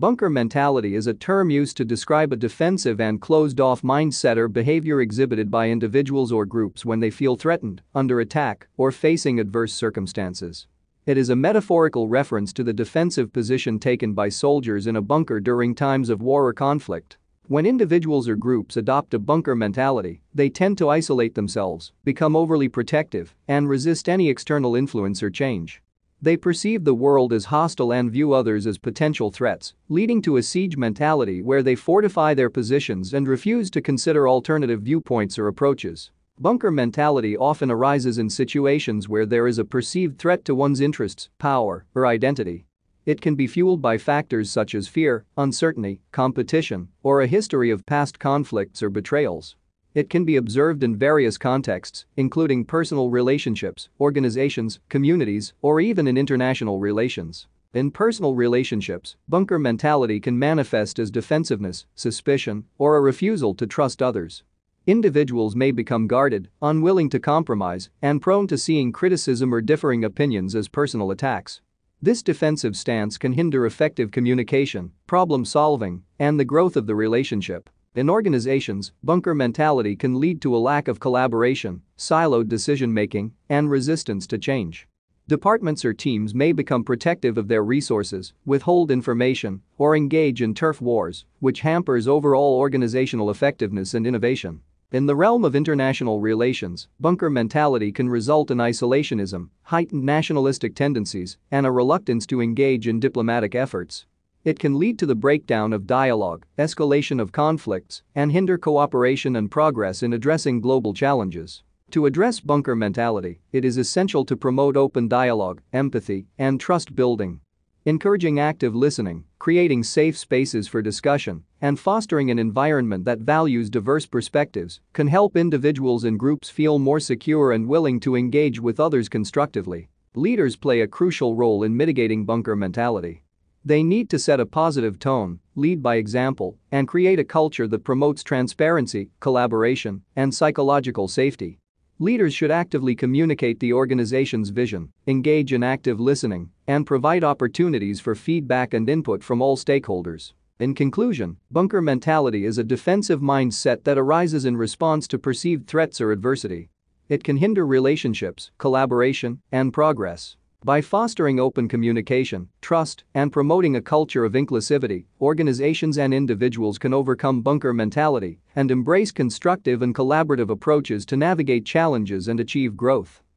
Bunker mentality is a term used to describe a defensive and closed-off mindset or behavior exhibited by individuals or groups when they feel threatened, under attack, or facing adverse circumstances. It is a metaphorical reference to the defensive position taken by soldiers in a bunker during times of war or conflict. When individuals or groups adopt a bunker mentality, they tend to isolate themselves, become overly protective, and resist any external influence or change. They perceive the world as hostile and view others as potential threats, leading to a siege mentality where they fortify their positions and refuse to consider alternative viewpoints or approaches. Bunker mentality often arises in situations where there is a perceived threat to one's interests, power, or identity. It can be fueled by factors such as fear, uncertainty, competition, or a history of past conflicts or betrayals. It can be observed in various contexts, including personal relationships, organizations, communities, or even in international relations. In personal relationships, bunker mentality can manifest as defensiveness, suspicion, or a refusal to trust others. Individuals may become guarded, unwilling to compromise, and prone to seeing criticism or differing opinions as personal attacks. This defensive stance can hinder effective communication, problem solving, and the growth of the relationship. In organizations, bunker mentality can lead to a lack of collaboration, siloed decision-making, and resistance to change. Departments or teams may become protective of their resources, withhold information, or engage in turf wars, which hampers overall organizational effectiveness and innovation. In the realm of international relations, bunker mentality can result in isolationism, heightened nationalistic tendencies, and a reluctance to engage in diplomatic efforts. It can lead to the breakdown of dialogue, escalation of conflicts, and hinder cooperation and progress in addressing global challenges. To address bunker mentality, it is essential to promote open dialogue, empathy, and trust building. Encouraging active listening, creating safe spaces for discussion, and fostering an environment that values diverse perspectives can help individuals and groups feel more secure and willing to engage with others constructively. Leaders play a crucial role in mitigating bunker mentality. They need to set a positive tone, lead by example, and create a culture that promotes transparency, collaboration, and psychological safety. Leaders should actively communicate the organization's vision, engage in active listening, and provide opportunities for feedback and input from all stakeholders. In conclusion, bunker mentality is a defensive mindset that arises in response to perceived threats or adversity. It can hinder relationships, collaboration, and progress. By fostering open communication, trust, and promoting a culture of inclusivity, organizations and individuals can overcome bunker mentality and embrace constructive and collaborative approaches to navigate challenges and achieve growth.